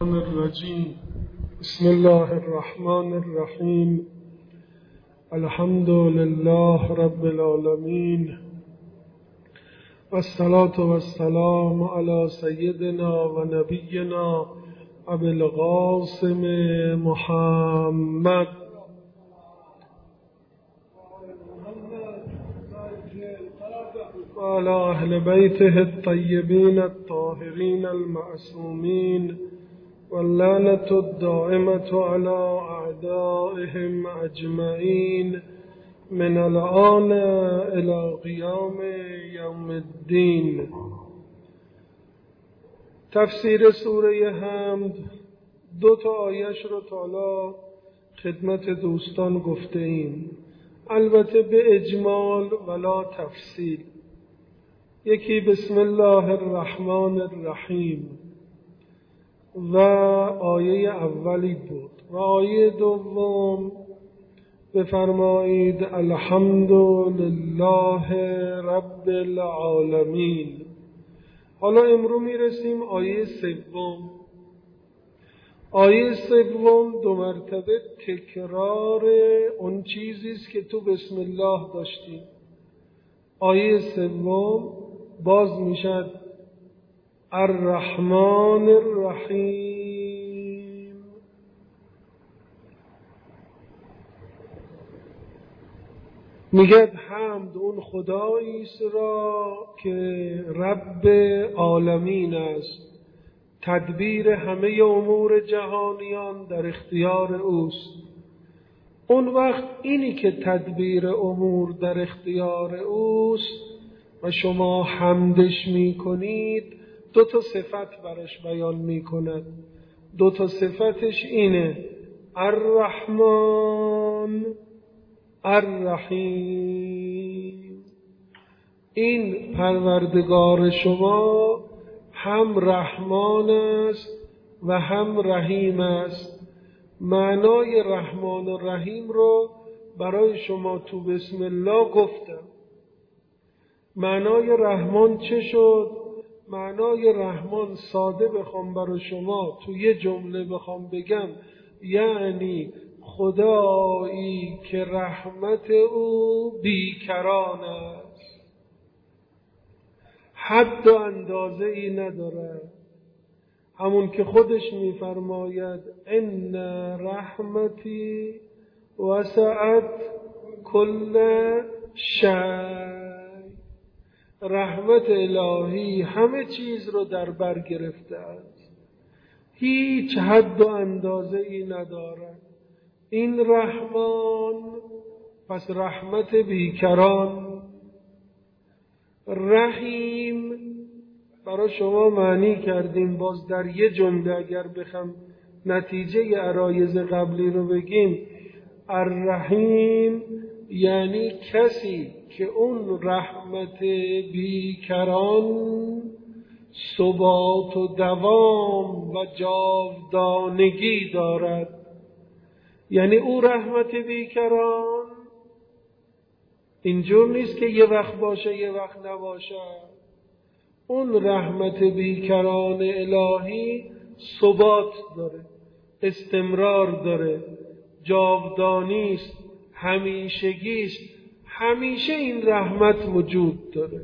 الرجیم. بسم الله الرحمن الرحیم. الحمد لله رب العالمین والصلاة والسلام علی سیدنا و نبینا ابی القاسم محمد و علی اهل بیته الطیبین الطاهرین المعصومین واللعنة الدائمة على أعدائهم أجمعين من الآن إلى قيام يوم الدين. تفسیر سوره حمد 2 آیش رو تا خدمت دوستان گفته ایم، البته به اجمال ولا تفصیل. یکی بسم الله الرحمن الرحیم و آیه اولی بود و آیه دوم بفرمایید الحمد لله رب العالمین. حالا امرو میرسیم آیه سوم. آیه سوم 2 مرتبه تکرار اون چیزی است که تو بسم الله داشتیم. آیه سوم باز میشد الرحمن الرحیم. میگه حمد اون خدایی است را که رب عالمین است، تدبیر همه امور جهانیان در اختیار اوست. اون وقت اینی که تدبیر امور در اختیار اوست و شما حمدش میکنید 2 صفت براش بیان می کند. 2 صفتش اینه الرحمن الرحیم. این پروردگار شما هم رحمان است و هم رحیم است. معنای رحمان و رحیم رو برای شما تو بسم الله گفتم. معنای رحمان چه شد؟ معنای رحمان ساده بخوام برای شما تو یه جمله بخوام بگم، یعنی خدایی که رحمت او بیکران است، حد و اندازه ای نداره. همون که خودش میفرماید ان رحمتی وسعت کل شیء، رحمت الهی همه چیز رو در بر گرفته است، هیچ حد و اندازه ای ندارد. این رحمان، پس رحمت بیکران. رحیم برای شما معنی کردیم، باز در یه جمله اگر بخوام نتیجه عرایض قبلی رو بگیم، الرحیم یعنی کسی که اون رحمت بیکران ثبات و دوام و جاودانگی دارد. یعنی او رحمت بیکران اینجور نیست که یه وقت باشه یه وقت نباشه. اون رحمت بیکران الهی ثبات داره، استمرار داره، جاودانی است، همیشگی است. همیشه این رحمت وجود داره،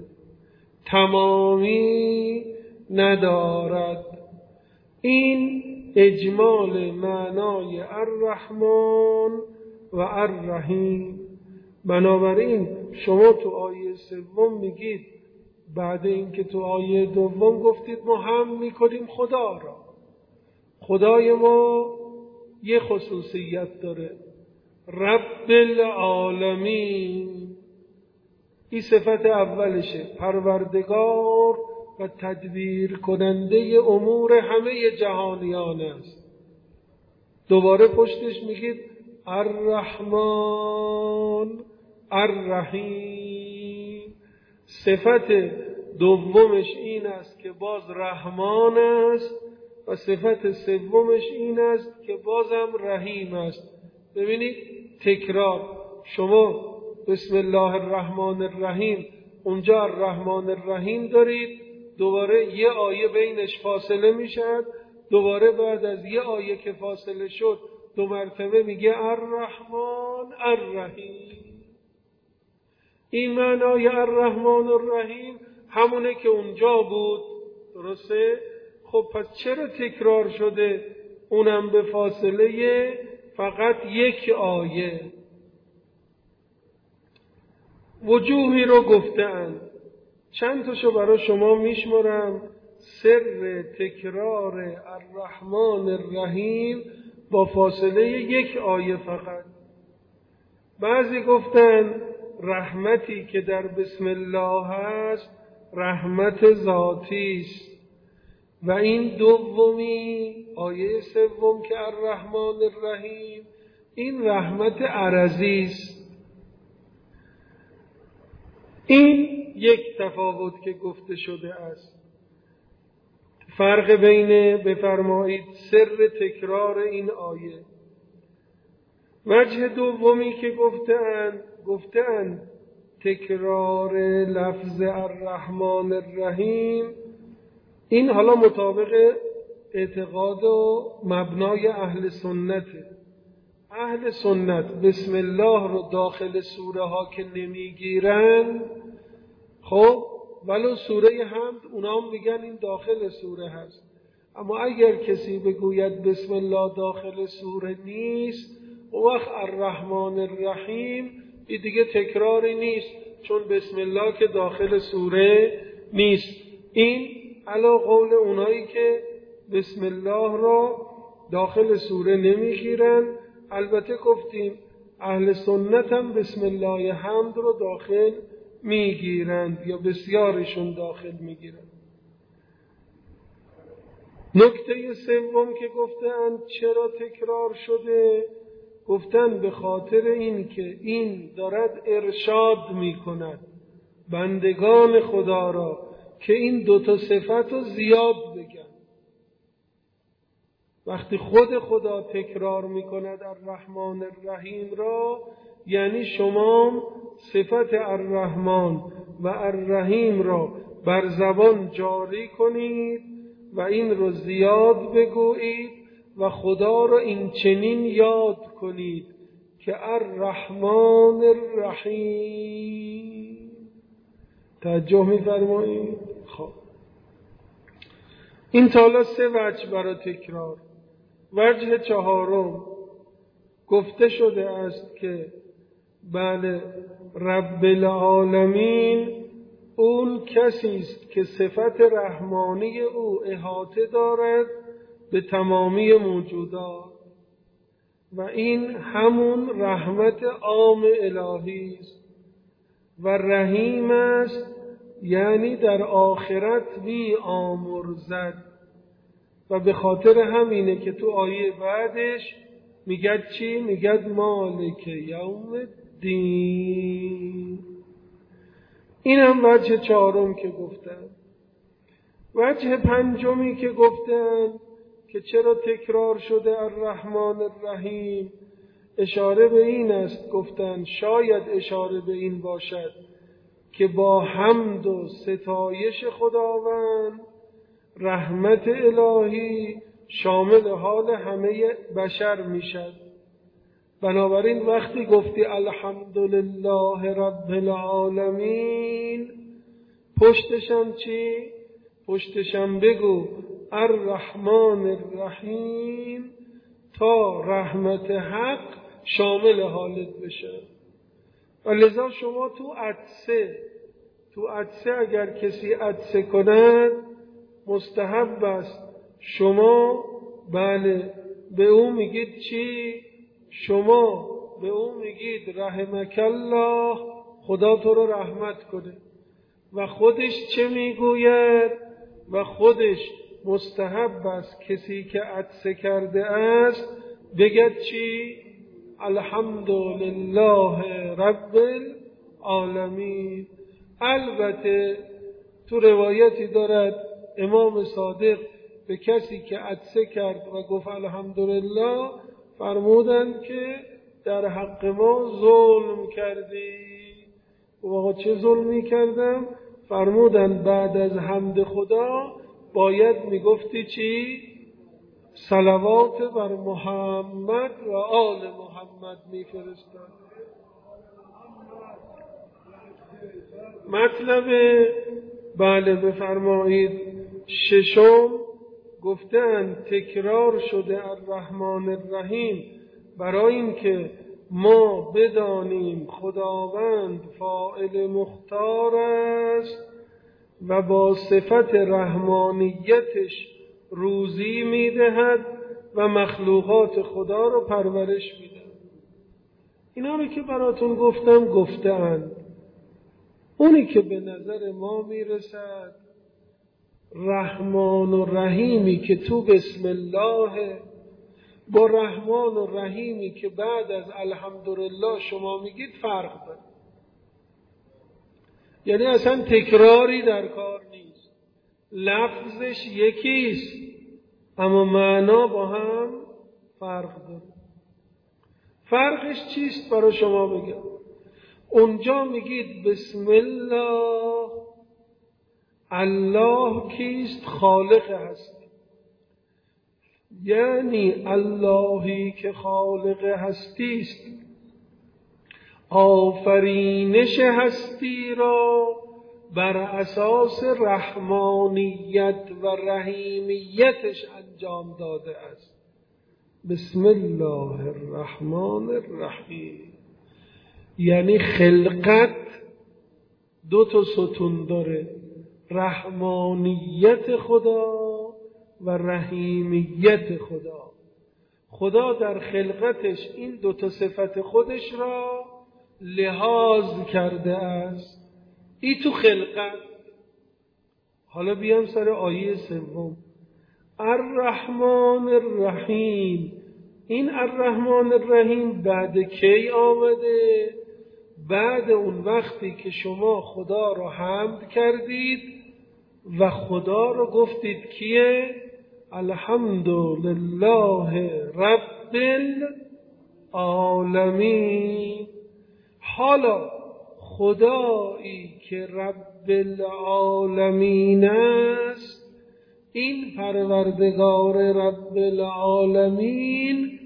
تمامی ندارد. این اجمال معنای الرحمن و الرحیم. بنابراین شما تو آیه سوم میگید، بعد اینکه تو آیه دوم گفتید ما هم میکنیم خدا را. خدای ما یه خصوصیت داره، رب العالمین. این صفت اولشه، پروردگار و تدبیر کننده امور همه جهانیان است. دوباره پشتش میگید الرحمن الرحیم. صفت دومش این است که باز رحمان است و صفت سومش این است که بازم رحیم است. ببینید تکرار، شما بسم الله الرحمن الرحیم اونجا الرحمن الرحیم دارید، دوباره یه آیه بینش فاصله میشد، دوباره بعد از یه آیه که فاصله شد 2 مرتبه میگه الرحمن الرحیم. این معنای الرحمن الرحیم همونه که اونجا بود، درسته؟ خب پس چرا تکرار شده؟ اونم به فاصله فقط 1 آیه. وجوهی رو گفتند، چند تاشو برای شما میشمرم. سر تکرار الرحمن الرحیم با فاصله 1 آیه فقط. بعضی گفتن رحمتی که در بسم الله هست رحمت ذاتی است و این دومی آیه 3 که الرحمن الرحیم این رحمت عرضی است. این یک تفاوت که گفته شده است. فرق بین بفرمایید سر تکرار این آیه. وجه دومی که گفتند تکرار لفظ الرحمن الرحیم، این حالا مطابق اعتقاد و مبنای اهل سنته. اهل سنت بسم الله رو داخل سوره ها که نمیگیرن، خب ولو سوره حمد اونا هم میگن این داخل سوره هست، اما اگر کسی بگوید بسم الله داخل سوره نیست، اون وقت الرحمن الرحیم این دیگه تکراری نیست، چون بسم الله که داخل سوره نیست. این علا قول اونایی که بسم الله را داخل سوره نمیگیرن. البته گفتیم اهل سنت هم بسم الله حمد رو داخل میگیرند یا بسیارشون داخل میگیرند. نکته سوم که گفتند چرا تکرار شده، گفتند به خاطر این که این دارد ارشاد میکند بندگان خدا را که این 2 صفت رو زیاد بگن. وقتی خود خدا تکرار میکند الرحمن الرحیم را، یعنی شما صفت الرحمن و الرحیم را بر زبان جاری کنید و این رو زیاد بگویید و خدا را این چنین یاد کنید که الرحمن الرحیم. توجه می‌فرمایید؟ خب این تالا 3 وجه برای تکرار. وجه 4 گفته شده است که بله رب العالمین اون کسی است که صفت رحمانی او احاطه دارد به تمامی موجودات و این همون رحمت عام الهی است و رحیم است، یعنی در آخرت بی آمرزد. و به خاطر همینه که تو آیه بعدش میگد چی؟ میگد مالک یوم الدین. این هم وجه 4 که گفتن. وجه 5 که گفتن که چرا تکرار شده الرحمن الرحیم، اشاره به این است، گفتن شاید اشاره به این باشد که با حمد و ستایش خداوند رحمت الهی شامل حال همه بشر میشد. بنابراین وقتی گفتی الحمدلله رب العالمین، پشتشم چی؟ پشتشم بگو الرحمن الرحیم تا رحمت حق شامل حالت بشه. و لذا شما تو عطسه اگر کسی عطسه کند مستحب است شما بله به او میگید چی؟ شما به او میگید رحمک الله، خدا تو رو رحمت کنه. و خودش چه میگوید؟ و خودش مستحب است کسی که عطسه کرده است بگد چی؟ الحمدلله رب العالمین. البته تو روایتی دارد امام صادق به کسی که عطسه کرد و گفت الحمدلله فرمودند که در حق ما ظلم کردی. و آقا چه ظلمی کردم؟ فرمودند بعد از حمد خدا باید میگفتی چی؟ صلوات بر محمد و آل محمد میفرستد. مطلب بله بفرمایید ششم گفتند تکرار شده الرحمن الرحیم برای اینکه ما بدانیم خداوند فاعل مختار است و با صفت رحمانیتش روزی میدهد و مخلوقات خدا رو پرورش میدهد. اینا رو که براتون گفتند. اونی که به نظر ما میرسد رحمان و رحیمی که تو بسم الله با رحمان و رحیمی که بعد از الحمدلله شما میگید فرق داره. یعنی اصلا تکراری در کار نیست، لفظش یکیست اما معنا با هم فرق داره. فرقش چیست برای شما بگم؟ اونجا میگید بسم الله، الله کیست؟ خالق هست، یعنی اللهی که خالق هستی است آفرینش هستی را بر اساس رحمانیت و رحیمیتش انجام داده است. بسم الله الرحمن الرحیم. یعنی خلقت دو تا ستون داره، رحمانیت خدا و رحیمیت خدا. خدا در خلقتش این دو تا صفت خودش را لحاظ کرده است. این تو خلقت. حالا بیام سر آیه سوم، الرحمن الرحیم. این الرحمن الرحیم بعد کی آمده؟ بعد اون وقتی که شما خدا رو حمد کردید و خدا رو گفتید کیه؟ الحمدلله رب العالمین. حالا خدایی که رب العالمین است، این پروردگار رب العالمین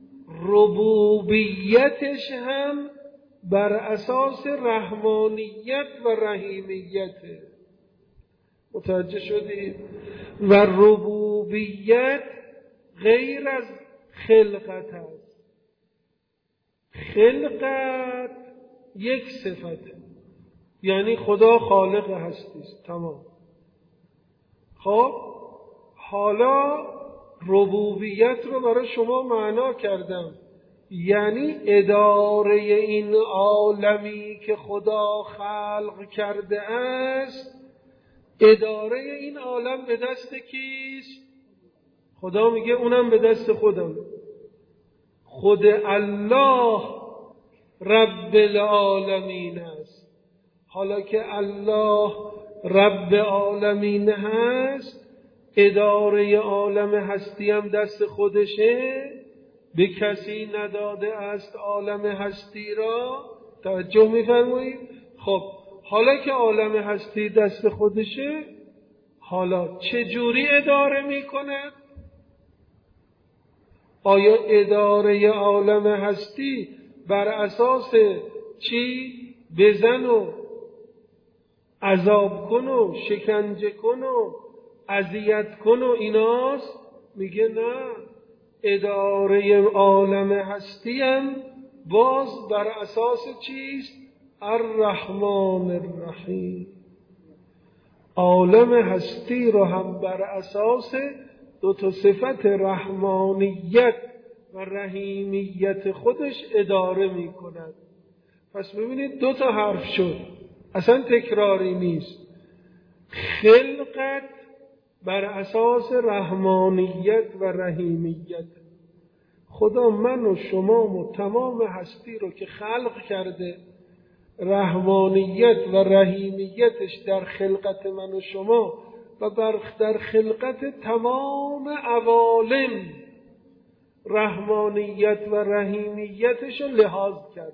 ربوبیتش هم بر اساس رحمانیت و رحیمیته. متوجه شدید؟ و ربوبیت غیر از خلقت است. خلقت یک صفته، یعنی خدا خالق هستی است، تمام. خب حالا ربوبیت رو برای شما معنا کردم، یعنی اداره این عالمی که خدا خلق کرده است، اداره این عالم به دست کیست؟ خدا میگه اونم به دست خودم. خود الله رب العالمین است. حالا که الله رب العالمین هست، اداره عالم هستی هم دست خودشه، به کسی نداده است عالم هستی را. توجه می‌فرمایید؟ خب حالا که عالم هستی دست خودشه، حالا چه جوری اداره می‌کند؟ آیا اداره عالم هستی بر اساس چی؟ بزن و عذاب کن و شکنجه کن و اذیت کن و ایناست؟ میگه نه، اداره عالم هستی هم باز بر اساس چیست؟ الرحمن الرحیم. عالم هستی رو هم بر اساس دو تا صفت رحمانیت و رحیمیت خودش اداره می کند. پس ببینید دو تا حرف شد، اصلا تکراری نیست. خلقت بر اساس رحمانیت و رحیمیت. خدا من و شما و تمام هستی رو که خلق کرده، رحمانیت و رحیمیتش در خلقت من و شما و در خلقت تمام عوالم رحمانیت و رحیمیتش رو لحاظ کرده.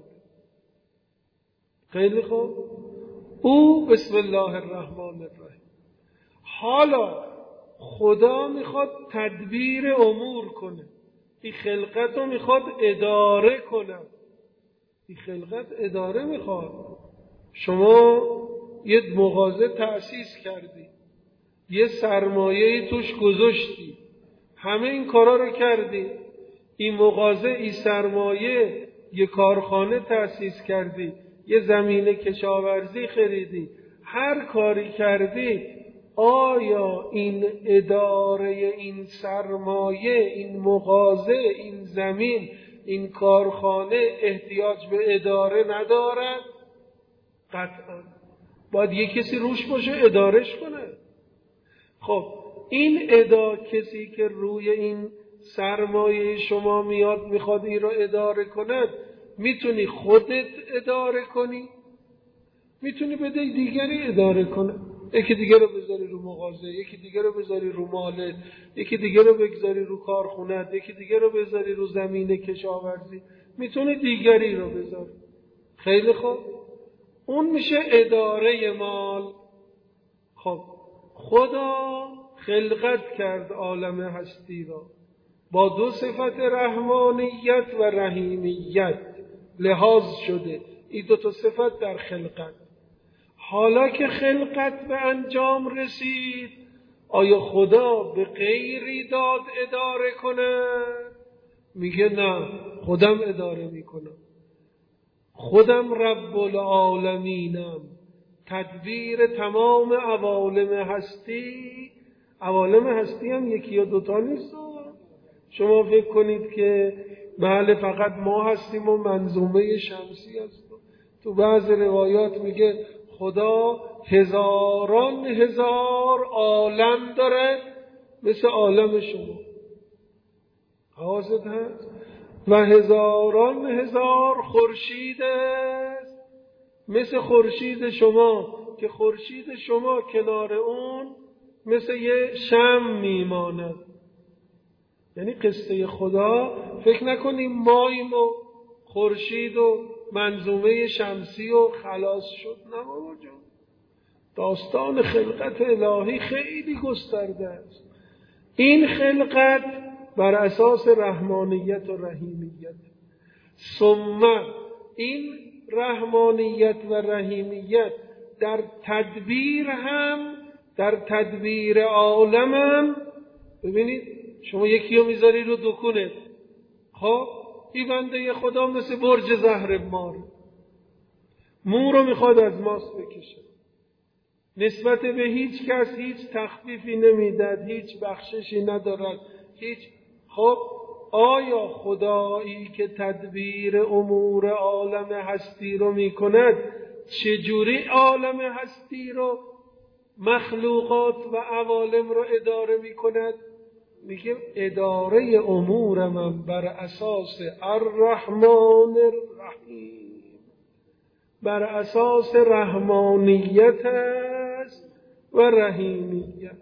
خیلی خوب. او بسم الله الرحمن الرحیم. حالا خدا میخواد تدبیر امور کنه، این خلقت رو میخواد اداره کنه. این خلقت اداره میخواد. شما یه مغازه تأسیس کردی، یه سرمایه توش گذاشتی، همه این کارا رو کردی، این مغازه، این سرمایه، یه کارخانه تأسیس کردی، یه زمینه کشاورزی خریدی، هر کاری کردی، آیا این اداره، این سرمایه، این مغازه، این زمین، این کارخانه احتیاج به اداره ندارد؟ قطعا باید یه کسی روش باشه ادارش کنه. خب این کسی که روی این سرمایه شما میاد میخواد این رو اداره کند، میتونی خودت اداره کنی، میتونی بده دیگری اداره کنه. یکی دیگه رو بذاری رو مغازه، یکی دیگه رو بذاری رو مالت، یکی دیگه رو بگذاری رو کارخونت، یکی دیگه رو بذاری رو زمین کشاورزی، میتونی دیگری رو بذاری. خیلی خوب، اون میشه اداره مال. خب خدا خلقت کرد عالم هستی را با دو صفت رحمانیت و رحیمیت لحاظ شده. این دو تا صفت در خلقت. حالا که خلقت به انجام رسید، آیا خدا به غیری داد اداره کنه؟ میگه نه، خودم اداره میکنم، خودم رب العالمینم، تدبیر تمام عوالم هستی. عوالم هستی هم یکی یا دوتا نیست. شما فکر کنید که بله فقط ما هستیم و منظومه شمسی هست. تو بعض روایات میگه خدا هزاران هزار عالم داره مثل عالم شما، حواست هست؟ و هزاران هزار خورشید است مثل خورشید شما، که خورشید شما کنار اون مثل یه شمع میماند. یعنی قصه خدا فکر نکنیم ماییم و خورشید و منظومه شمسی و خلاص شد. نه بابا جان، داستان خلقت الهی خیلی گسترده است. این خلقت بر اساس رحمانیت و رحیمیت، ثم این رحمانیت و رحیمیت در تدبیر هم، در تدبیر عالم هم. ببینید شما یکی رو میذاری رو دکونه، خب این بنده خدا مثل برج زهر مو رو میخواد از ماست بکشه، نسبت به هیچ کس هیچ تخفیفی نمیداد، هیچ بخششی ندارد، هیچ. خب آیا خدایی که تدبیر امور عالم هستی رو میکند چجوری عالم هستی رو، مخلوقات و عوالم رو اداره میکند؟ میگه اداره امور من بر اساس الرحمن الرحیم، بر اساس رحمانیت است و رحیمیت.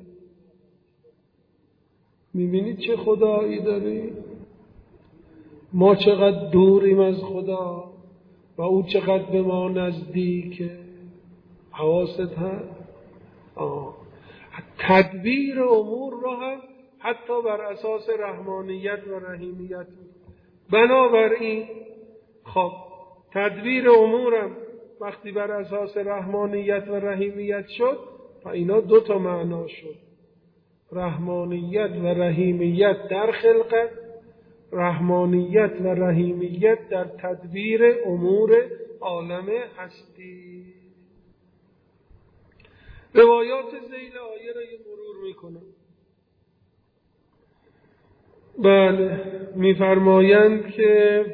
میبینید چه خدایی داری؟ ما چقدر دوریم از خدا و او چقدر به ما نزدیکه. حواست هست؟ تدبیر امور را هم حتی بر اساس رحمانیت و رحیمیت. بنابراین خب تدبیر امورم وقتی بر اساس رحمانیت و رحیمیت شد، و اینا دو تا معنا شد: رحمانیت و رحیمیت در خلقت، رحمانیت و رحیمیت در تدبیر امور عالم هستی. روایات ذیل آیه را یه مرور میکنم. بله، میفرمایند که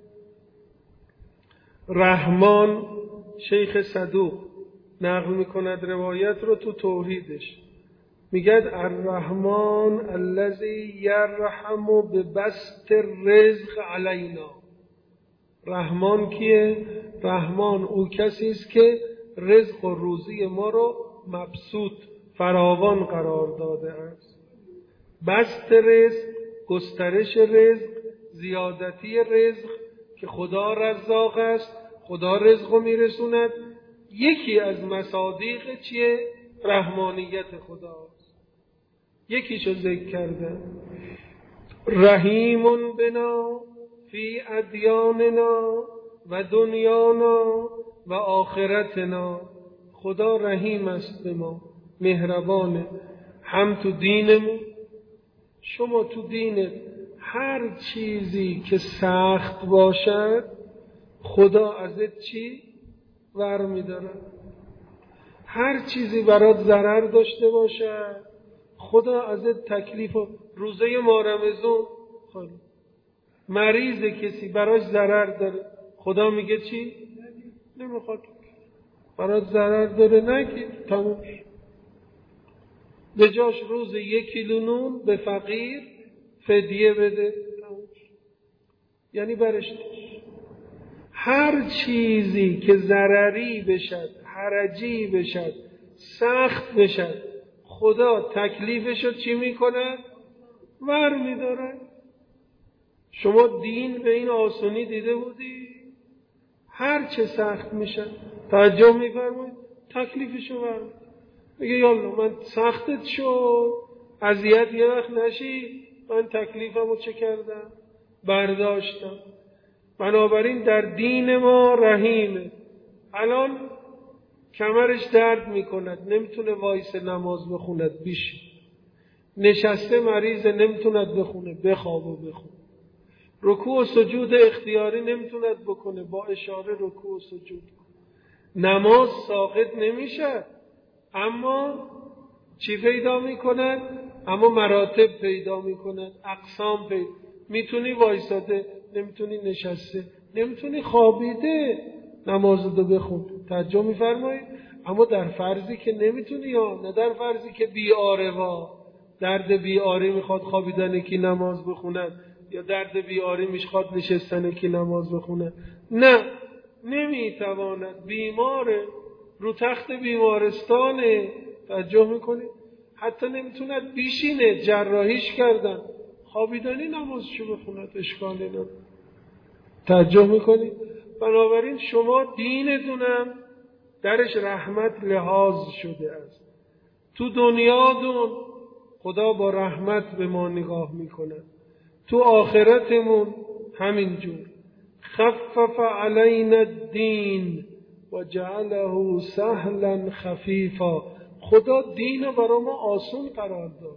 رحمان، شیخ صدوق نقل میکند روایت رو تو توحیدش، میگد الرحمن الذی یرحم ببسط الرزق علینا. رحمان کیه؟ رحمان او کسی است که رزق و روزی ما رو مبسوط، فراوان قرار داده است. بسط رزق، گسترش رزق، زیادتی رزق، که خدا رزاق است، خدا رزق رو میرسوند. یکی از مصادیق چیه؟ رحمانیت خداست. یکیشو ذکر کردن. رحیم بنا فی ادیاننا و دنیانا و آخرتنا. خدا رحیم است به ما، مهربانه، هم تو دینمون. شما تو دینت هر چیزی که سخت باشد خدا ازت چی؟ ور می‌داره. هر چیزی برات ضرر داشته باشد خدا ازت تکلیف. روزه ماه رمضان مریض کسی براش ضرر داره، خدا میگه چی؟ نمیخواد. برات ضرر داره نگیر، تموم. به جاش روز 1 کیلو نون به فقیر فدیه بده، تموم. یعنی برش هر چیزی که ضرری بشد، حرجی بشد، سخت بشد، خدا تکلیفشو چی میکنه؟ ور میداره. شما دین به این آسونی دیده بودی؟ هر چه سخت میشه توجه میفرمایید تکلیفشو ور میداره. میگه یالا من سختت شد، اذیت یه وقت نشی، من تکلیفمو چه کردم؟ برداشتم. بنابراین در دین ما رحیمه. الان کمرش درد میکند، نمیتونه وایس نماز بخوند، بیش نشسته مریضه، نمیتوند بخونه، بخواب و بخونه. رکوع و سجود اختیاری نمیتوند بکنه، با اشاره رکوع و سجود کنه. نماز ساقط نمیشه، اما چی پیدا میکند؟ اما مراتب پیدا میکند، اقسام پیدا. میتونی وایساده، نمیتونی نشسته، نمیتونی خوابیده نمازتو بخون. توجه میفرمایید؟ اما در فرضی که نمیتونی، یا نه در فرضی که بیاره درد بیاری میخواد خوابیدن کی نماز بخونن، یا درد بیاری میخواد نشستن کی نماز بخونن. نه، نمیتواند، بیماره، رو تخت بیمارستانه. توجه میکنی؟ حتی نمیتوند بیشینه، جراحیش کردن، خوابیدنی نمازشو بخوند، اشکالی نداره. توجه میکنی؟ بنابراین شما دینتونم درش رحمت لحاظ شده است. تو دنیاتون خدا با رحمت به ما نگاه میکنه، تو آخرتمون همینجور. خفف علینا الدین و جعله سهلا خفیفا. خدا دین رو برای ما آسون قرار داد.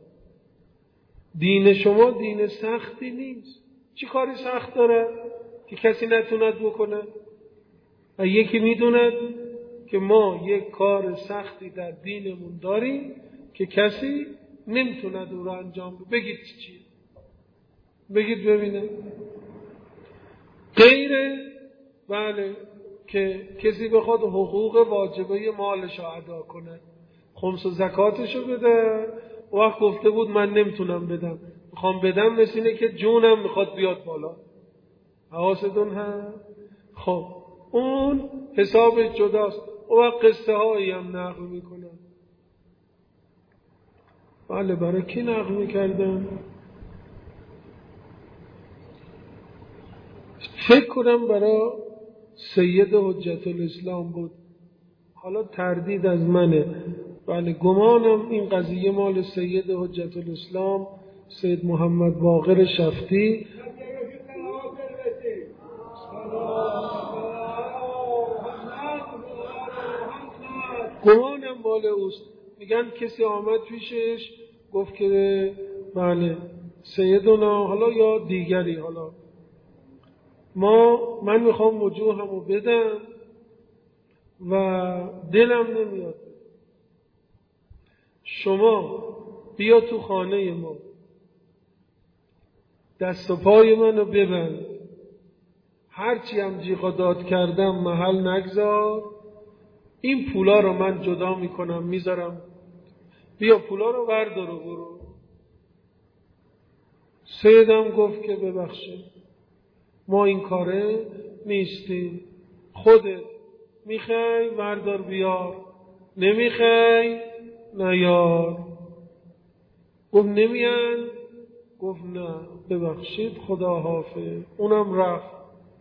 دین شما دین سختی نیست. چی کاری سخت داره که کسی نتوند بکنه؟ و یکی میدوند که ما یک کار سختی در دینمون داریم که کسی نمیتوند او را انجام بده. بگید چیه؟ بگید ببینم. غیره، بله، که کسی بخواد حقوق واجبه مالش رو ادا کنه، خمس و زکاتش رو بده، وقت گفته بود من نمیتونم بدم، میخوام بدم، مثل اینه که جونم میخواد بیاد بالا. حواستون هست؟ خب اون حساب جداست. و قصه هایی هم نقل میکنن. بله، برای کی نقل میکردن؟ فکر کنم برای سید حجت الاسلام بود. حالا تردید از منه. بله، گمانم این قضیه مال سید حجت الاسلام سید محمد باقر شفتی. گمانم مال اوست. میگن کسی آمد پیشش گفت که بله سیدنا، حالا یا دیگری، حالا من میخوام وجوهمو بدم و دلم نمیاد. شما بیا تو خانه ما، دست و پای منو ببند، هرچی هم جیغ و داد کردم محل نگذار، این پولا رو من جدا میکنم میذارم، بیا پولا رو بردار و برو. سیدم گفت که ببخشید ما این کاره نیستیم، خودت میخوای بردار بیار، نمیخوای نیار. گفت نمیان؟ گفت نه ببخشید خدا حافظ. اونم رفت.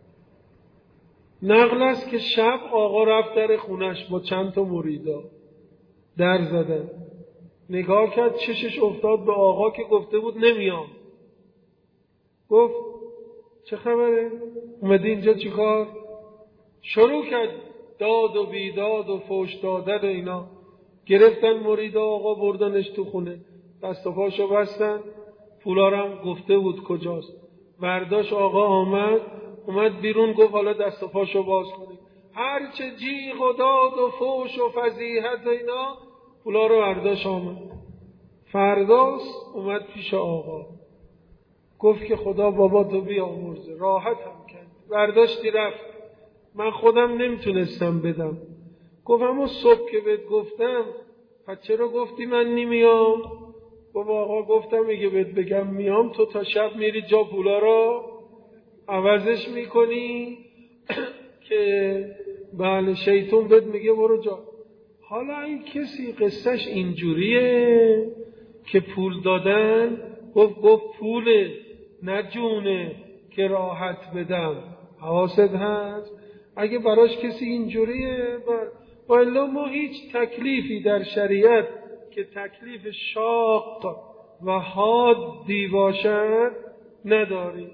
نقل است که شب آقا رفت در خونش با چند تا مریدا در زدن. نگاه کرد، چشش افتاد به آقا که گفته بود نمیام. گفت چه خبره؟ اومدی اینجا چیکار؟ شروع کرد داد و بیداد و فوش دادن و اینا. گرفتن مرید آقا بردنش تو خونه، دست و پاشو بستن، پولارم گفته بود کجاست. برداشت آقا اومد بیرون، گفت حالا دست و پاشو باز کنید. هرچه جیغ و داد و فوش و فضیحت و اینا، پولا رو برداشت آمد. فرداس اومد پیش آقا، گفت که خدا بابا تو بیامرزه، راحت هم کرد. برداشتی رفت. من خودم نمیتونستم بدم. گفت اما صبح که بهت گفتم پس چرا گفتی من نمیام؟ گفت آقا گفتم اگه بهت بگم میام تو تا شب میری جا پولا رو عوضش میکنی که بله شیطون بهت میگه برو جا. حالا این کسی قصهش اینجوریه که پول دادن، گفت پوله نه جونه که راحت بدم. حواست هست؟ اگه براش کسی اینجوریه والا ما هیچ تکلیفی در شریعت که تکلیف شاق و حادی باشد نداریم.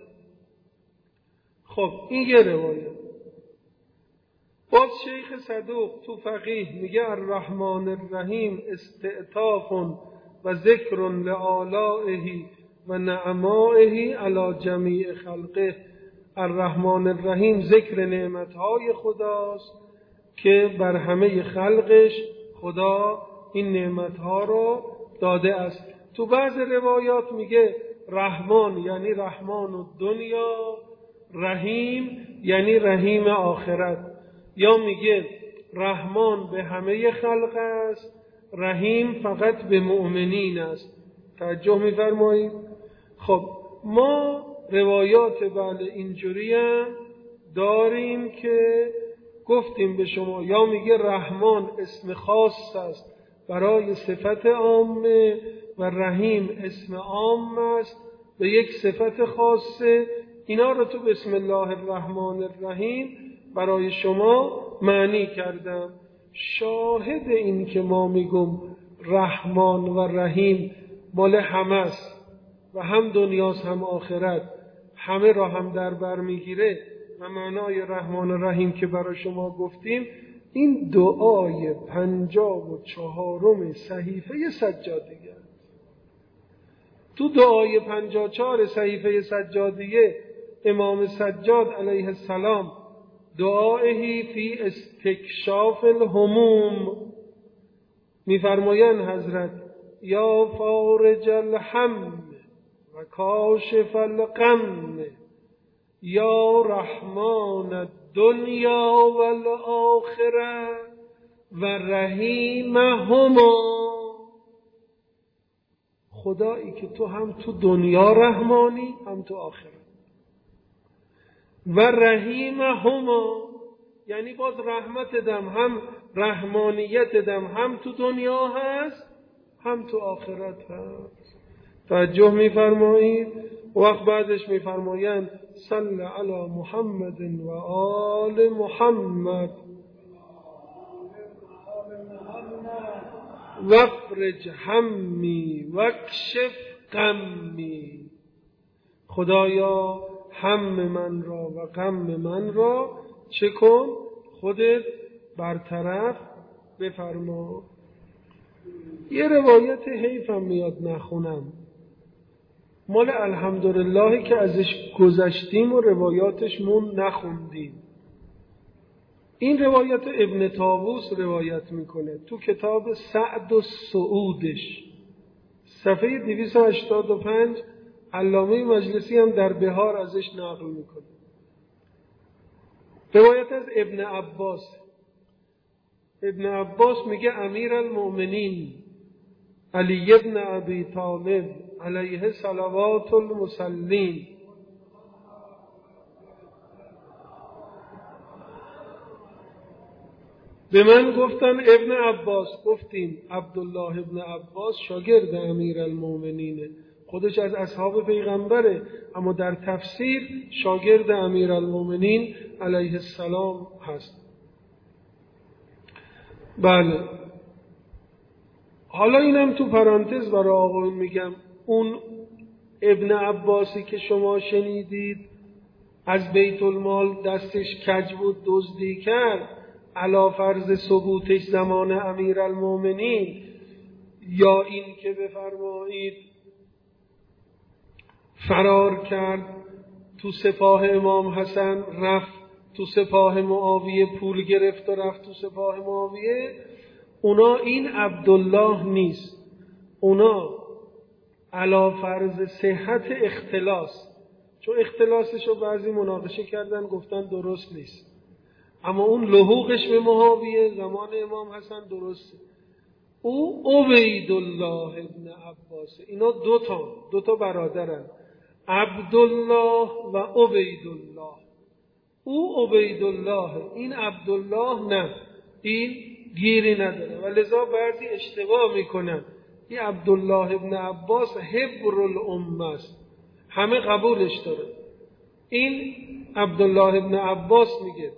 خب این یه روایت. باز شیخ صدوق تو فقیه میگه الرحمن الرحیم استعطاف و ذکر لآلائه و نعمائه علی جمیع خلقه. الرحمن الرحیم ذکر نعمتهای خداست که بر همه خلقش خدا این نعمتها رو داده است. تو بعض روایات میگه رحمان یعنی رحمان الدنیا، رحیم یعنی رحیم آخرت. یا میگه رحمان به همه خلق است، رحیم فقط به مؤمنین است. توجه میفرمایید؟ خب ما روایات بله اینجوری هم داریم که گفتیم به شما. یا میگه رحمان اسم خاص است برای صفت عامه و رحیم اسم عام است به یک صفت خاصه. اینا رو تو بسم الله الرحمن الرحیم برای شما معنی کردم. شاهد این که ما میگم رحمان و رحیم مال همه است و هم دنیاست هم آخرت، همه را هم در بر میگیره و معنای رحمان و رحیم که برای شما گفتیم این دعای 54 صحیفه سجادیه. تو دعای 54 صحیفه سجادیه امام سجاد علیه السلام دعائه فی استکشاف الهموم میفرمایند حضرت یا فارج الهم و کاشف الغم یا رحمان الدنیا و الاخره و رحیمهما. خدایی که تو هم تو دنیا رحمانی هم تو آخرت. و رحیمهما یعنی باز رحمت دم هم رحمانیت دم هم تو دنیا هست هم تو آخرت هست. توجه میفرمایید؟ وقت بعدش میفرمایند صل علی محمد و آل محمد وفرج همی وکشف غمی. خدایا هم من را و غم من را چه کن؟ خودت برطرف بفرما. یه روایت حیفم میاد نخونم، مال الحمدلله که ازش گذشتیم و روایاتش نخوندیم. این روایت ابن طاووس روایت میکنه تو کتاب سعد و سعودش صفحه 285. علامه مجلسی هم در بهار ازش نقل میکنه. روایت از ابن عباس. ابن عباس میگه امیر المؤمنین علی ابن ابی طالب علیه صلوات المصلین به من گفتن ابن عباس. گفتیم عبدالله ابن عباس شاگرد امیر المؤمنینه، خودش از اصحاب پیغمبره اما در تفسیر شاگرد امیر المؤمنین علیه السلام هست. بله حالا اینم تو پرانتز برای آقایون میگم، اون ابن عباسی که شما شنیدید از بیت المال دستش کج بود دزدی کرد، علی فرض ثبوتش زمان امیرالمومنین، یا این که بفرمایید فرار کرد تو سپاه امام حسن، رفت تو سپاه معاویه، پول گرفت و رفت تو سپاه معاویه، اونا این عبدالله نیست، اونا علی فرض صحت اختلاس، چون اختلاسش رو بعضی مناقشه کردن گفتن درست نیست، اما اون لحوقش به معاویه زمان امام حسن درسته. او عبیدالله ابن عباس، اینا دوتا برادرن، عبدالله و عبیدالله. او عبیدالله، این عبدالله نه، این گیری نداره و لذا بعضی اشتباه میکنن این عبدالله ابن عباس حبر الامه است، همه قبولش داره. این عبدالله ابن عباس میگه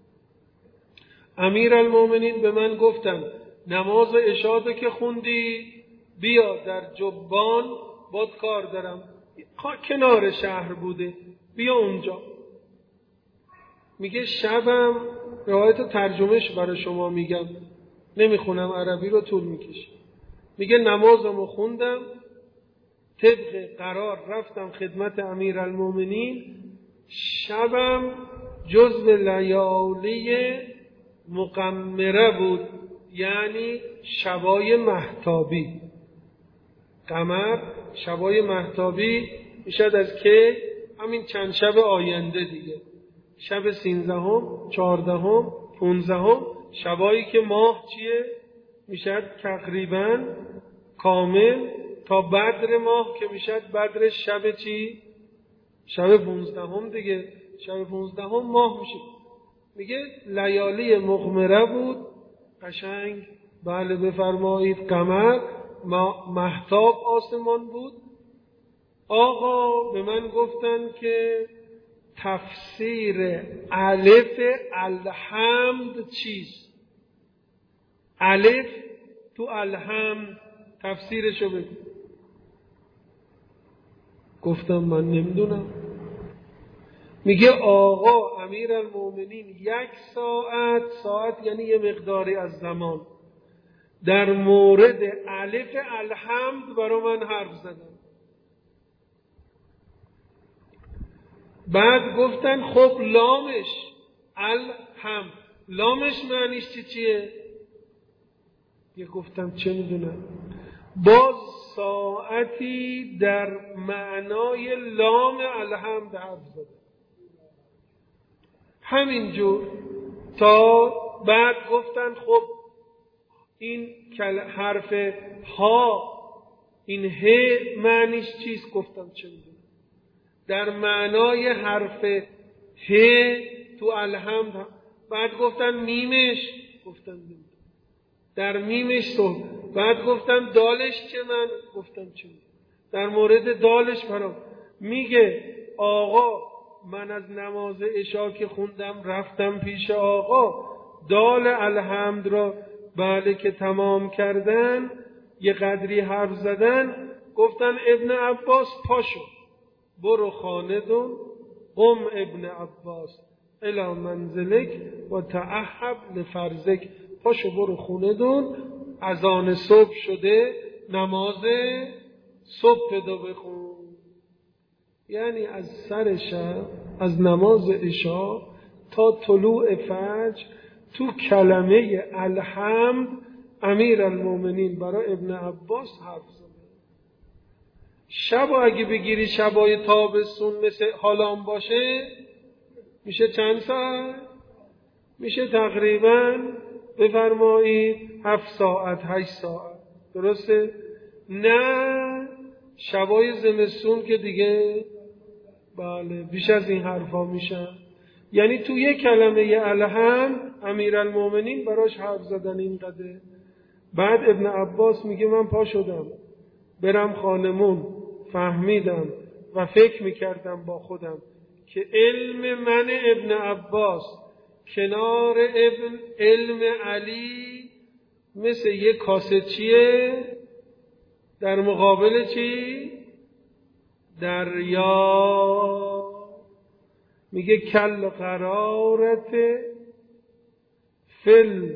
امیرالمومنین به من گفتن نماز عشاء که خوندی بیا در جبان، باد کار دارم، کنار شهر بوده، بیا اونجا. میگه شبم، روایت ترجمهش برای شما میگم، نمیخونم عربی رو طول میکشه، میگه نمازمو خوندم، طبق قرار رفتم خدمت امیرالمومنین، شبم جزو لیالی مقمره بود، یعنی شبای مهتابی. قمر شبای مهتابی میشد از که همین چند شب آینده دیگه، شب 13، 14، 15، شبایی که ماه چیه میشد تقریبا کامل تا بدر ماه که میشد بدر شب چی؟ شب 15 دیگه، شب 15 ماه میشه. میگه لیالی مقمره بود، قشنگ، بله بفرمایید، قمر مهتاب آسمان بود. آقا به من گفتن که تفسیر الف الحمد چیست؟ الف تو الحمد تفسیرشو بگو. گفتم من نمیدونم. میگه آقا امیرالمومنین 1 ساعت یعنی یه مقداری از زمان در مورد الف الحمد برا من حرف زدن. بعد گفتن خب لامش الحمد، لامش معنیش چیه؟ یه گفتم چه میدونم. باز ساعتی در معنای لام الحمد حرف زدن، همینجور تا بعد گفتن خب این حرف ها، این ه معنیش چیست؟ گفتم چه میدونم. در معنای حرف ه تو الحمد. بعد گفتن میمش، گفتم نمیدونم. در میمش صحبت. بعد گفتم دالش چه من؟ گفتم چه میدونم. در مورد دالش برام میگه آقا من از نماز عشا که خوندم رفتم پیش آقا، دال الحمد را بله که تمام کردن، یه قدری حرف زدن، گفتن ابن عباس پاشو برو خانه دون، قم ابن عباس الی منزلک و تعهب لفرزک، پاشو برو خونه دون، اذان صبح شده، نماز صبح دو بخون. یعنی از سر شب از نماز عشا تا طلوع فجر تو کلمه الحمد امیرالمومنین برای ابن عباس حرف زده. شب اگه بگیری شبای تابستون مثل حالان باشه میشه چند ساعت؟ میشه تقریبا بفرمایید 7 ساعت 8 ساعت، درسته؟ نه شبای زمستون که دیگه بله بیش از این حرفا میشن. یعنی تو یک کلمه الحمد امیرالمومنین براش حرف زدن اینقدر. بعد ابن عباس میگه من پا شدم برم خانمون، فهمیدم و فکر میکردم با خودم که علم من ابن عباس کنار علم علی مثل یه کاسه چیه در مقابل چی؟ دریا. میگه کل قرارت فل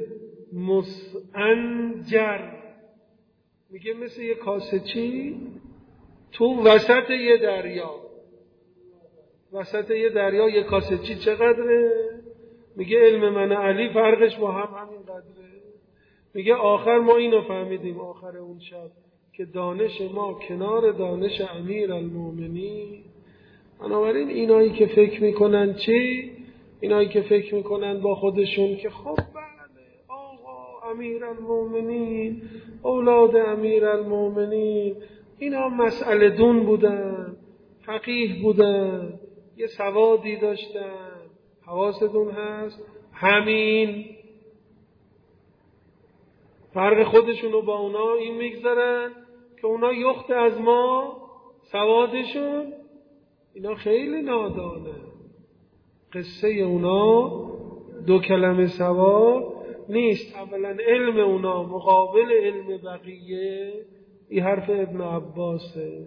مسنجر، میگه مثل یه کاسه چی تو وسط یه دریا. وسط یه دریا یه کاسه چی چقدره؟ میگه علم من علی فرقش با هم همین قدره. میگه آخر ما اینو فهمیدیم آخر اون شب که دانش ما کنار دانش امیر المومنین. بنابراین اینایی که فکر میکنن چی؟ اینایی که فکر میکنن با خودشون که خب بله آقا امیر المومنین، اولاد امیر المومنین اینا مسئله دون بودن، فقیه بودن، یه سوادی داشتن، حواستون هست، همین فرق خودشونو با اونا این میگذارن که اونا یخت از ما، سوادشون اینا خیلی نادانه. قصه اونا دو کلمه سواد نیست. اولا علم اونا مقابل علم بقیه، این حرف ابن عباسه.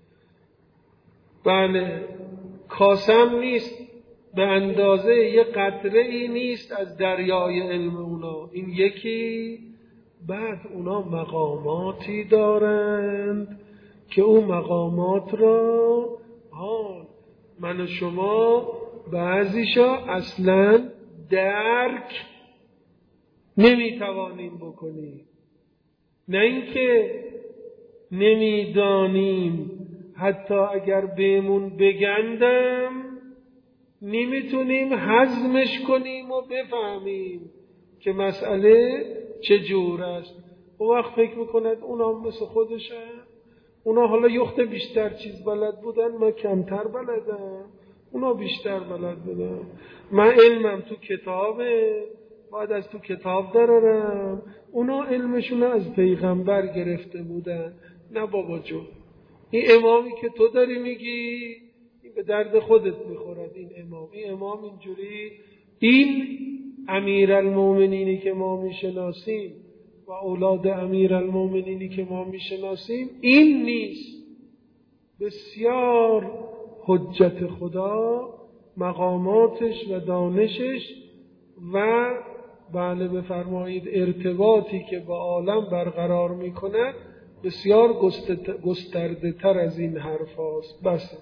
بله کاسم نیست به اندازه یه قطره ای نیست از دریای علم اونا، این یکی. بعد اونا مقاماتی دارند که اون مقامات را من و شما بعضیشا اصلا درک نمیتوانیم بکنیم. نه اینکه نمیدانیم، حتی اگر بهمون بگندم نمیتونیم هضمش کنیم و بفهمیم که مسئله چجور است. اون وقت فکر میکند اونا مثل خودشن، اونا حالا یخت بیشتر چیز بلد بودن، من کمتر بلدم، اونا بیشتر بلد بودن، من علمم تو کتابه باید از تو کتاب درارم، اونا علمشون از پیغمبر گرفته بودن. نه بابا جون، این امامی که تو داری میگی این به درد خودت میخورد. این امام اینجوری، این امیر المومنینی که ما میشناسیم و اولاد امیر المومنینی که ما میشناسیم این نیست. بسیار حجت خدا، مقاماتش و دانشش و بله بفرمایید ارتباطی که با عالم برقرار میکند بسیار گسترده تر از این حرف هاست. بس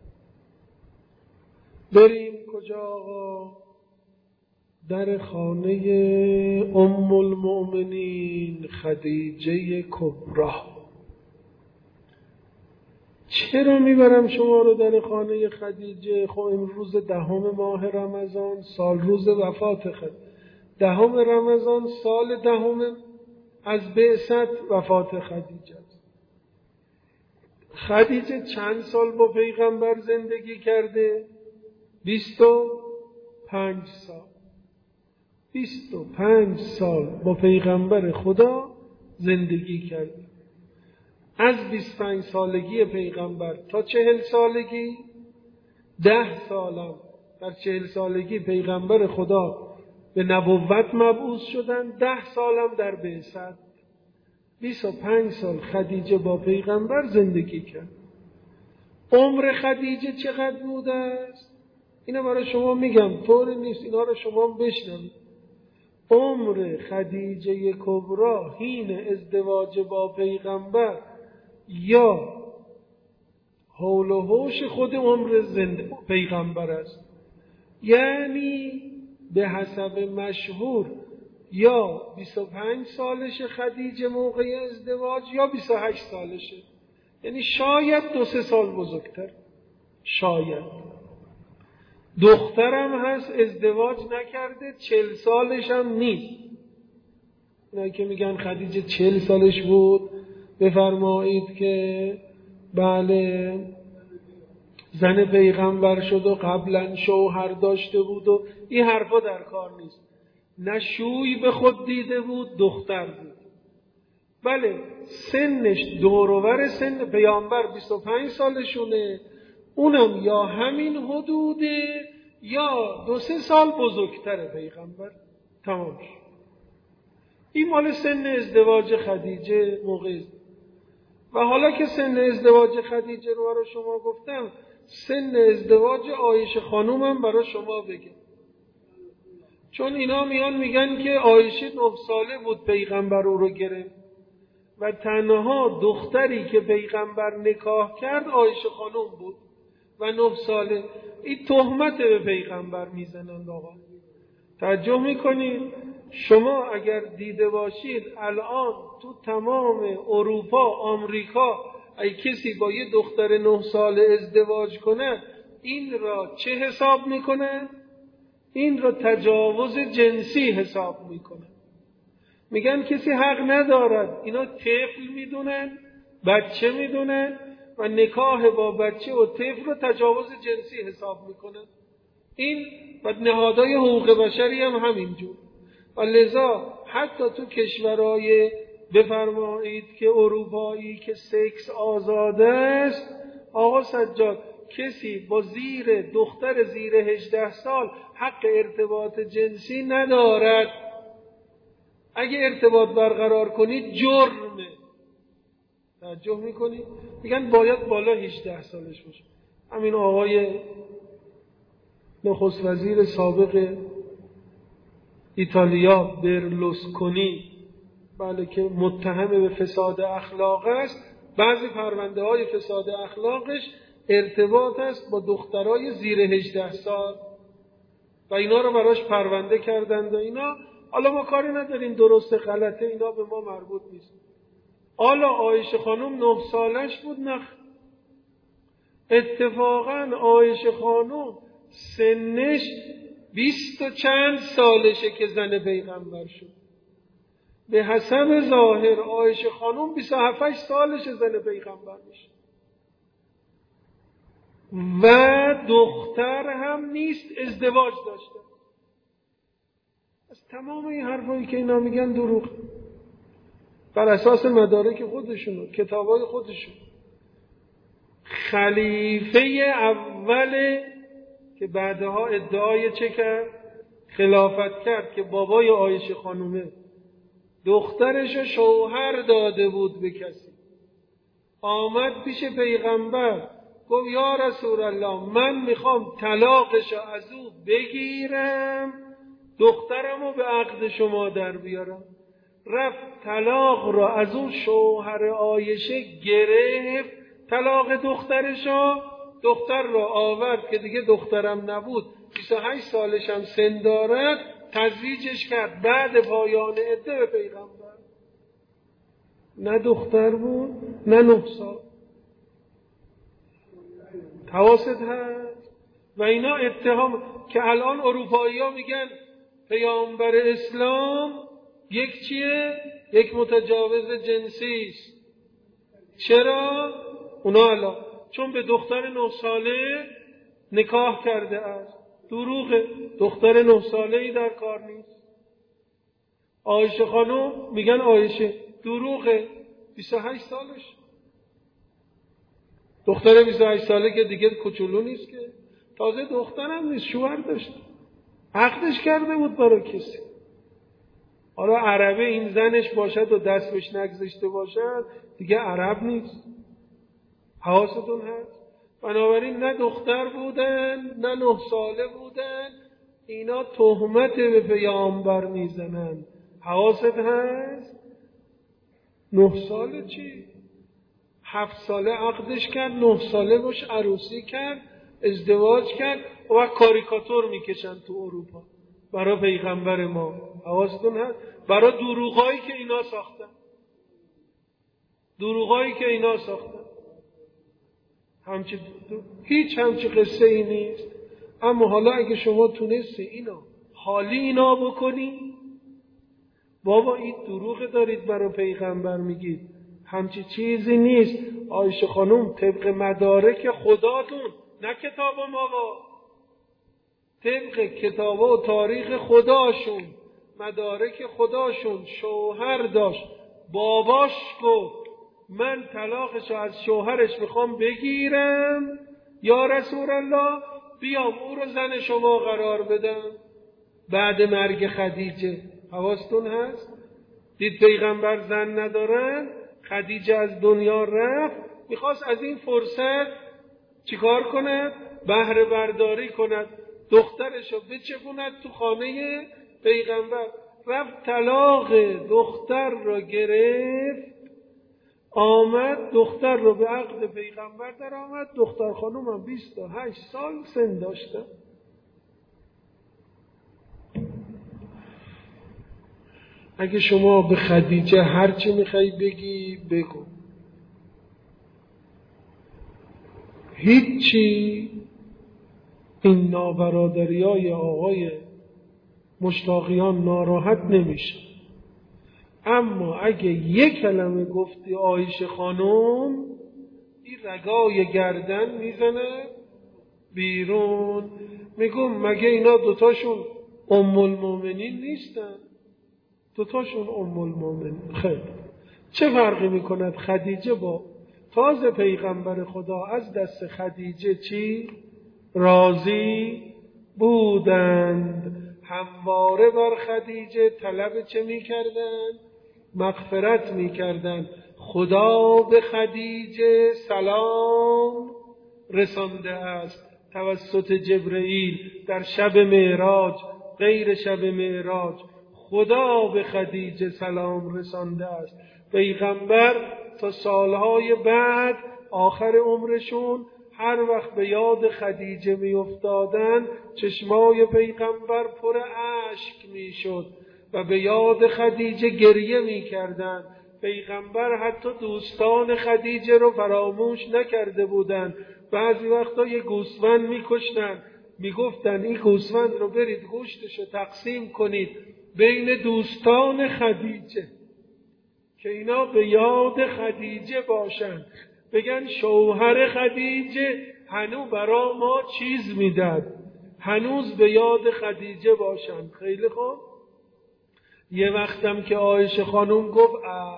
بریم کجا آقا؟ در خانه ام المؤمنین خدیجه کبری. چرا میبرم شما رو در خانه خدیجه؟ خب امروز 10 ماه رمضان، سال روز وفات خدیجه، 10 رمضان سال 10 از بعثت وفات خدیجه است. خدیجه چند سال با پیغمبر زندگی کرده؟ 25 سال. 25 سال با پیغمبر خدا زندگی کرده. از 25 سالگی پیغمبر تا 40 سالگی 10 سالم در 40 سالگی پیغمبر خدا به نبوت مبعوث شدن، 10 سالم در بعثت. 25 سال خدیجه با پیغمبر زندگی کرد. عمر خدیجه چقدر بوده است؟ اینا برای شما میگم، طوری نیست، اینا رو شما بشنوید. عمر خدیجه کبری حین ازدواج با پیغمبر یا حول و حوش خود عمر پیغمبر است. یعنی به حسب مشهور یا 25 سالش خدیجه موقع ازدواج یا 28 سالشه، یعنی شاید 2-3 سال بزرگتر. شاید دخترم هست ازدواج نکرده، 40 سالش هم نیست. اینایی که میگن خدیجه 40 سالش بود، بفرمایید که بله زن پیغمبر شد و قبلا شوهر داشته بود و این حرفا در کار نیست. نه شوی به خود دیده بود، دختر بود. بله سنش دوروبر سن پیامبر 25 سالشونه، اونم یا همین حدوده یا 2-3 سال بزرگتره پیغمبر. تمام شد. این مال سن ازدواج خدیجه موقع. و حالا که سن ازدواج خدیجه رو برای شما گفتم، سن ازدواج عایشه خانومم برای شما بگم. چون اینا میگن که عایشه 9 ساله بود پیغمبر او رو گرفت و تنها دختری که پیغمبر نکاح کرد عایشه خانوم بود و 9 ساله. این تهمت به پیغمبر میزنند. آقا توجه میکنید؟ شما اگر دیده باشید الان تو تمام اروپا، آمریکا، اگه کسی با یه دختر 9 ساله ازدواج کنه، این را چه حساب میکنه؟ این را تجاوز جنسی حساب میکنه. میگن کسی حق ندارد. اینا طفل میدونن، بچه میدونن و نکاح با بچه و طفل رو تجاوز جنسی حساب میکنن. این و نهادهای حقوق بشری هم همینجور. و لذا حتی تو کشورهای بفرمایید که اروپایی که سکس آزاده است، آقا سجاد، کسی با دختر زیر 18 سال حق ارتباط جنسی ندارد. اگه ارتباط برقرار کنید جرمه. توجه میکنید؟ میگن باید بالا 18 سالش باشه. همین آقای نخست وزیر سابق ایتالیا برلوسکونی، بله، که متهم به فساد اخلاق است، بعضی پرونده های فساد اخلاقش ارتباط است با دخترای زیر 18 سال و اینا رو براش پرونده کردند و اینا. حالا ما کاری نداریم درست غلطه، اینا به ما مربوط نیست. حالا عایشه خانم 9 سالش بود. اتفاقا عایشه خانم سنش 20 و چند سالشه که زن پیغمبر شد. به حسب ظاهر عایشه خانم 27 سالشه زن پیغمبر میشه و دختر هم نیست، ازدواج داشته. از تمام این حرفایی که اینا میگن دروغ، بر اساس مدارک خودشون و کتابای خودشون. خلیفه اول که بعدها ادعای چه کرد؟ خلافت کرد، که بابای عایشه خانومه دخترشو شوهر داده بود به کسی. آمد پیش پیغمبر گفت یا رسول الله، من میخوام طلاقشو از او بگیرم، دخترمو به عقد شما در بیارم. رفت طلاق را از اون شوهر عایشه گرفت، طلاق دخترشو. دختر را آورد که دیگه دخترم نبود، 28 سالش هم سن دارد، تزویجش کرد بعد پایان عده به پیغمبر. نه دختر بود نه 9 سال. حواست هست؟ و اینا اتهام که الان اروپایی ها میگن پیامبر اسلام یک چیه؟ یک متجاوز جنسی است. چرا؟ اونا الان چون به دختر 9 ساله نکاح کرده است. دروغه، دختر 9 ساله‌ای در کار نیست. عایشه خانم میگن عایشه، دروغه، 28 سالش. دختر 28 ساله که دیگه کوچولو نیست، که تازه دخترم نیست، شوهر داشت، عقدش کرده بود برای کسی. حالا عربه این زنش باشد و دست بهش نگذاشته باشد دیگه عرب نیست. حواستون هست؟ بنابراین نه دختر بودن نه 9 ساله بودن. اینا تهمت به پیامبر میزنن. حواست هست؟ 9 ساله چی؟ 7 ساله عقدش کرد، 9 ساله باش عروسی کرد، ازدواج کرد و کاریکاتور میکشن تو اروپا برای پیغمبر ما. حواستون هست؟ برای دروغایی که اینا ساختن. دروغایی که اینا ساختن. هیچ همچی قصه ای نیست. اما حالا اگه شما تونستی اینا حالی اینا بکنی، بابا این دروغ دارید برای پیغمبر میگید، همچی چیزی نیست. عایشه خانم طبق مدارک خداتون، نه کتاب ما، طبق کتاب و تاریخ خداشون، مدارک خداشون شوهر داشت. باباش گفت من طلاقش از شوهرش میخوام بگیرم، یا رسول الله بیام او رو زن شما قرار بدم بعد مرگ خدیجه. حواستون هست؟ دید پیغمبر زن ندارن، خدیجه از دنیا رفت، میخواست از این فرصت چیکار کند؟ بهره برداری کند، دخترشو بچپوند تو خانه پیغمبر. رفت طلاق دختر را گرفت، آمد دختر رو به عقد پیغمبر در آمد. دختر خانوم هم 28 سال سن داشته. اگه شما به خدیجه هر چی میخوای بگی بگو، هیچی این نابرادریای آقای مشتاقیان ناراحت نمیشه. اما اگه یک کلمه گفتی عایشه خانم، این رگای گردن میزنه بیرون. میگم مگه اینا دوتاشون ام المؤمنین نیستن؟ دوتاشون ام المؤمنین. خیلی چه فرقی میکند خدیجه با تازه پیغمبر خدا از دست خدیجه چی؟ راضی بودند. همواره بر خدیجه طلب چه میکردن؟ مغفرت میکردن. خدا به خدیجه سلام رسانده است توسط جبرئیل در شب معراج، غیر شب معراج خدا به خدیجه سلام رسانده است. پیغمبر تا سالهای بعد آخر عمرشون هر وقت به یاد خدیجه می افتادن چشمای پیغمبر پر اشک می شد و به یاد خدیجه گریه می کردن. پیغمبر حتی دوستان خدیجه رو فراموش نکرده بودن. بعضی وقتا یه گوسفند می کشتن، می گفتن این گوسفند رو برید گوشتشو تقسیم کنید بین دوستان خدیجه که اینا به یاد خدیجه باشن، بگن شوهر خدیجه هنو برا ما چیز میداد، هنوز به یاد خدیجه باشن. خیلی خوب. یه وقتم که عایشه خانم گفت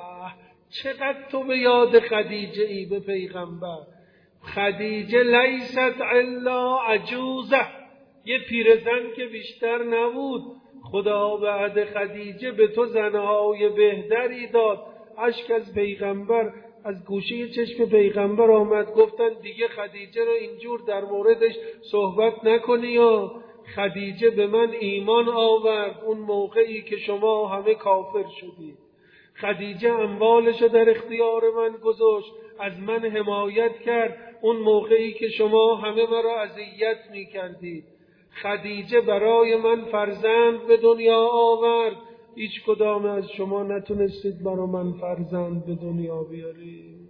چقدر تو به یاد خدیجه ای به پیغمبر. خدیجه لیست الا عجوزه، یه پیرزن که بیشتر نبود. خدا بعد خدیجه به تو زنهای بهتری داد. اشک از پیغمبر از گوشه چشم پیغمبر آمد. گفتن دیگه خدیجه رو اینجور در موردش صحبت نکنی یا خدیجه به من ایمان آورد اون موقعی که شما همه کافر شدید. خدیجه اموالشو در اختیار من گذاشت، از من حمایت کرد اون موقعی که شما همه مرا اذیت می‌کردید. خدیجه برای من فرزند به دنیا آورد، هیچ کدام از شما نتونستید برای من فرزند به دنیا بیارید.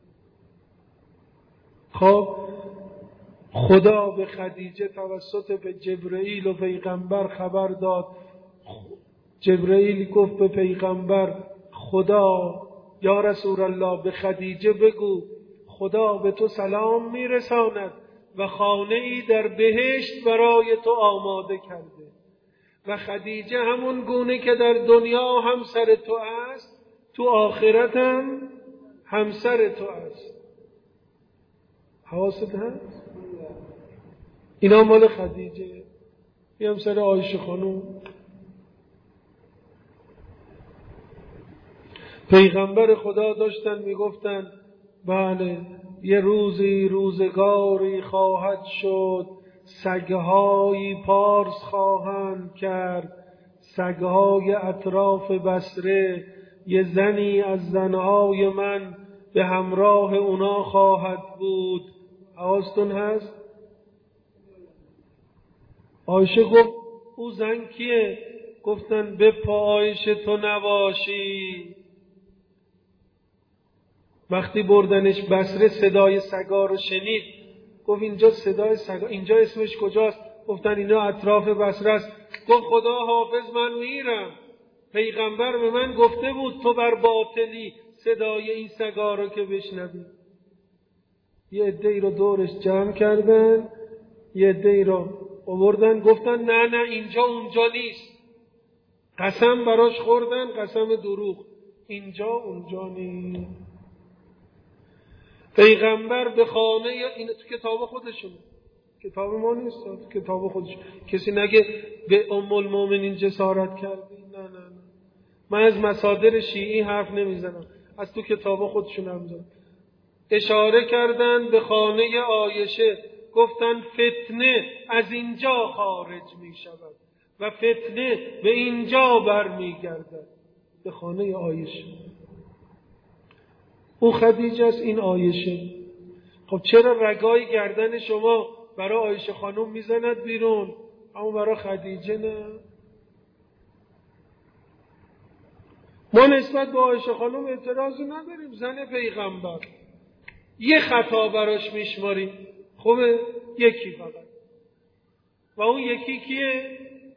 خب خدا به خدیجه توسط به جبرئیل و پیغمبر خبر داد. جبرئیل گفت به پیغمبر خدا یا رسول الله به خدیجه بگو خدا به تو سلام میرساند و خانه‌ای در بهشت برای تو آماده کرده و خدیجه همون گونه که در دنیا همسر تو است تو آخرت هم همسر تو است. حواست هست؟ اینا مال خدیجه، یه همسر عایشه خانوم. پیغمبر خدا داشتن میگفتن بله یه روزی روزگاری خواهد شد سگهای پارس خواهند کرد، سگهای اطراف بصره، یه زنی از زنهای من به همراه اونا خواهد بود. حواستون هست؟ عایشه گفت او زن کیه؟ گفتن به پا عایشه تو نباشی. وقتی بردنش بصره صدای سگا رو شنید گفت اینجا صدای سگا، اینجا اسمش کجاست؟ گفتن اینا اطراف بصره است. گفت خدا حافظ من میرم، پیغمبر به من گفته بود تو بر باطلی صدای این سگا رو که بشنوی. یه عده‌ای رو دورش جمع کردن، یه عده‌ای رو آوردن گفتن نه اینجا اونجا نیست. قسم براش خوردن، قسم دروغ، اینجا اونجا نیست. پیغمبر به خانه این تو کتاب خودشونه، کتاب ما نیست، تو کتاب خودش. کسی نگه به ام المؤمنین جسارت کردی، نه من از مصادر شیعی حرف نمیزنم، از تو کتابا خودشون هم دارن. اشاره کردن به خانه عایشه، گفتن فتنه از اینجا خارج می شود و فتنه به اینجا برمی گردد، به خانه عایشه. او خدیجه است، این عایشه. خب چرا رگای گردن شما برای عایشه خانم میزند بیرون اما برای خدیجه نه؟ ما نسبت به عایشه خانم اعتراضی نداریم، زن پیغمبر. یه خطا براش میشماریم، خوبه؟ یکی فقط. و اون یکی کیه؟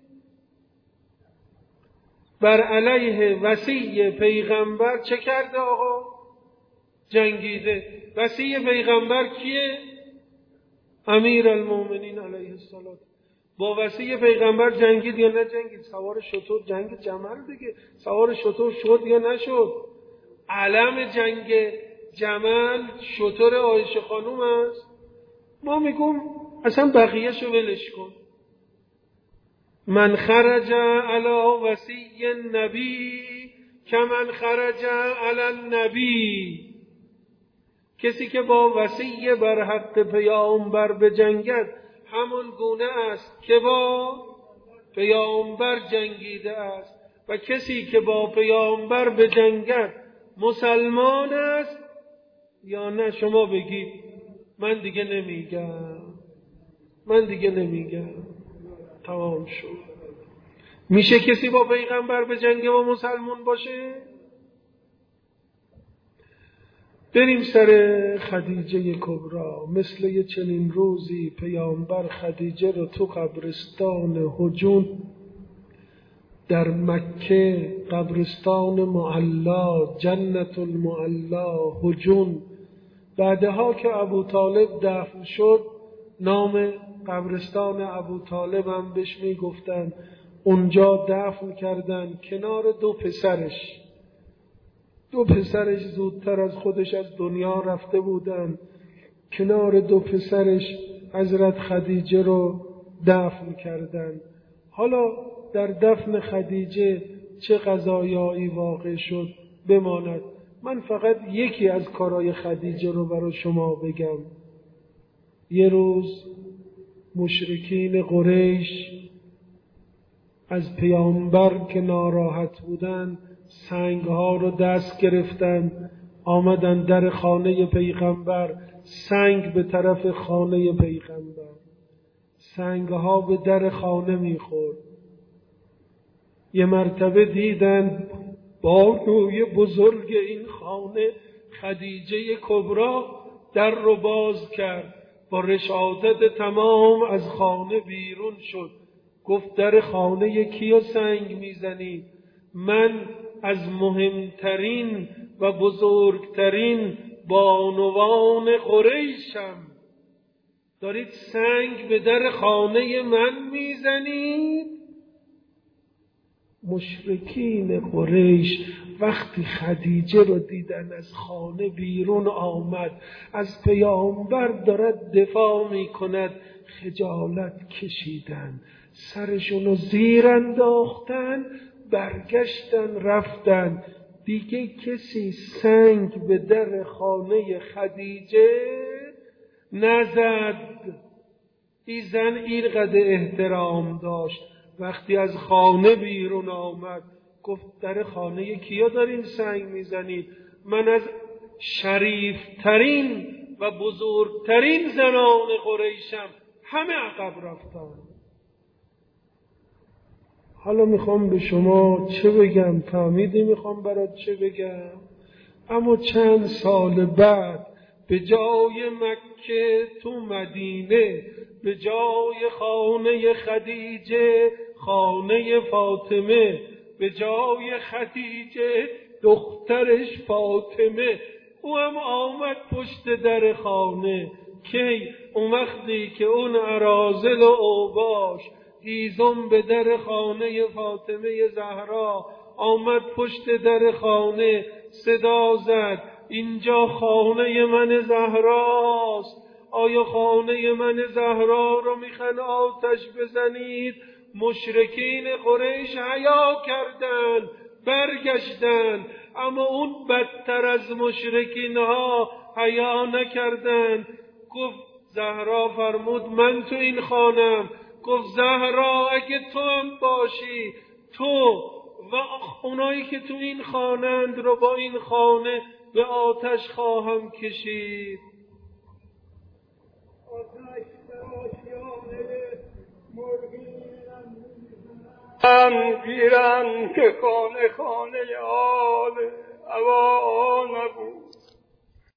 بر علیه وصی پیغمبر چه کرده آقا؟ جنگیده. وصی پیغمبر کیه؟ امیر المومنین علیه السلام. با وصی پیغمبر جنگید یا نجنگید؟ سوار شتر، جنگ جمل دیگه، سوار شتر شد یا نشد؟ علم جنگ جمل شتر عایشه خانوم است. ما میگم اصلا بقیه‌شو ولش کن. من خرج علی وصی النبی کمن خرج علی النبی. کسی که با وصی بر حق پیامبر بجنگد همان گونه است که با پیامبر جنگیده است، و کسی که با پیامبر بجنگد مسلمان است یا نه؟ شما بگید. من دیگه نمیگم. تمام شد. میشه کسی با پیغمبر بجنگه و مسلمان باشه؟ بریم سر خدیجه کبرا. مثل یه چنین روزی پیامبر خدیجه رو تو قبرستان هجون در مکه، قبرستان معلا، جنت المعلا هجون، بعدها که ابو طالب دفن شد نام قبرستان ابو طالب هم بهش میگفتن. اونجا دفن کردن کنار دو پسرش زودتر از خودش از دنیا رفته بودن. کنار دو پسرش حضرت خدیجه رو دفن کردن. حالا در دفن خدیجه چه قضایایی واقع شد بماند. من فقط یکی از کارهای خدیجه رو برای شما بگم. یه روز مشرکین قریش از پیامبر که ناراحت بودن سنگ‌ها رو دست گرفتن، آمدن در خانه پیغمبر، سنگ به طرف خانه پیغمبر، سنگ‌ها به در خانه می‌خورد. یه مرتبه دیدن بانوی بزرگ این خانه خدیجه کبرا در رو باز کرد، با رشادت تمام از خانه بیرون شد. گفت در خانه کیو سنگ میزنی؟ من از مهمترین و بزرگترین بانوان قریشم، دارید سنگ به در خانه من میزنید؟ مشرکین قریش وقتی خدیجه رو دیدن از خانه بیرون آمد، از پیامبر دارد دفاع می کند، خجالت کشیدن، سرشونو زیر انداختن، برگشتن رفتن. دیگه کسی سنگ به در خانه خدیجه نزد. این زن اینقدر احترام داشت، وقتی از خانه بیرون آمد گفت در خانه کیا دارین سنگ میزنید؟ من از شریفترین و بزرگترین زنان قریشم، همه عقب رفتن. حالا میخوام به شما چه بگم؟ فهمیدی میخوام برات چه بگم؟ اما چند سال بعد به جای مکه تو مدینه، به جای خانه خدیجه خانه فاطمه، به جای خدیجه دخترش فاطمه، او هم آمد پشت در خانه. کی؟ اون وقتی که اون اراذل و اوباش هیزم به در خانه فاطمه زهرا آمد پشت در خانه، صدا زد اینجا خانه من زهراست، آیا خانه من زهرا رو میخوان آتش بزنید؟ مشرکین قریش حیا کردند، برگشتند، اما اون بدتر از مشرکین ها حیا نکردند. گفت زهرا فرمود من تو این خانم. گفت زهرا اگه تو هم باشی، تو و اونایی که تو این خانند رو با این خانه به آتش خواهم کشید. آتش در آشیانه مرغی گیرم که خانه خانه آل هوا نبود.